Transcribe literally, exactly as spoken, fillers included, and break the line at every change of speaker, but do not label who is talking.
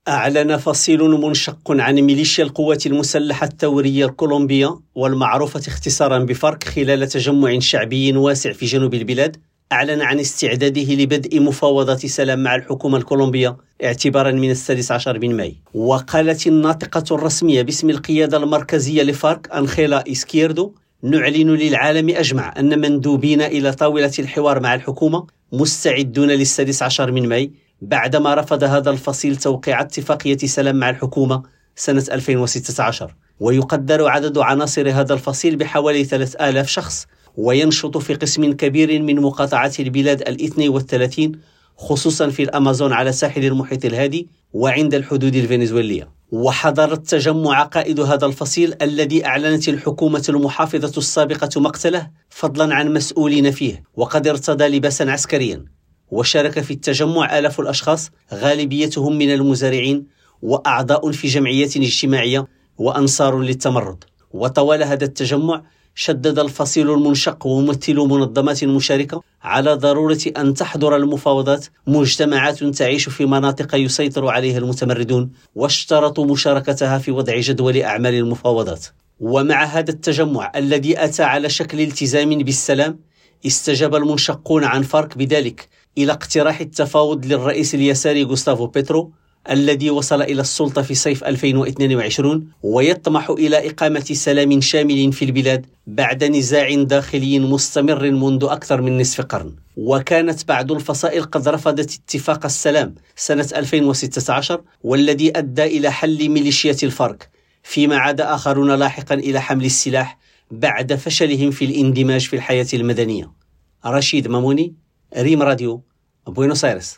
أعلن فصيل منشق عن ميليشيا القوات المسلحة الثورية الكولومبية والمعروفة اختصارا بفارك خلال تجمع شعبي واسع في جنوب البلاد، أعلن عن استعداده لبدء مفاوضات سلام مع الحكومة الكولومبية اعتبارا من السادس عشر من ماي. وقالت الناطقة الرسمية باسم القيادة المركزية لفارك أنخيلا إسكيردو: نعلن للعالم أجمع أن مندوبين إلى طاولة الحوار مع الحكومة مستعدون للسادس عشر من ماي، بعدما رفض هذا الفصيل توقيع اتفاقية سلام مع الحكومة سنة ألفين وستة عشر. ويقدر عدد عناصر هذا الفصيل بحوالي ثلاثة آلاف شخص، وينشط في قسم كبير من مقاطعات البلاد الاثني والثلاثين، خصوصا في الأمازون على ساحل المحيط الهادي وعند الحدود الفنزويلية. وحضر التجمع قائد هذا الفصيل الذي أعلنت الحكومة المحافظة السابقة مقتله فضلا عن مسؤولين فيه، وقد ارتدى لباسا عسكريا. وشارك في التجمع آلاف الأشخاص غالبيتهم من المزارعين وأعضاء في جمعيات اجتماعية وأنصار للتمرد. وطوال هذا التجمع شدد الفصيل المنشق وممثل منظمات مشاركة على ضرورة أن تحضر المفاوضات مجتمعات تعيش في مناطق يسيطر عليها المتمردون، واشترطوا مشاركتها في وضع جدول أعمال المفاوضات. ومع هذا التجمع الذي أتى على شكل التزام بالسلام، استجاب المنشقون عن فارك بذلك إلى اقتراح التفاوض للرئيس اليساري غوستافو بيترو الذي وصل إلى السلطة في صيف ألفين واثنين وعشرين، ويطمح إلى إقامة سلام شامل في البلاد بعد نزاع داخلي مستمر منذ أكثر من نصف قرن. وكانت بعض الفصائل قد رفضت اتفاق السلام سنة ألفين وستة عشر، والذي أدى إلى حل ميليشيات الفارك، فيما عاد آخرون لاحقا إلى حمل السلاح بعد فشلهم في الاندماج في الحياة المدنية. رشيد ماموني، ريم راديو، بوينوس آيرس.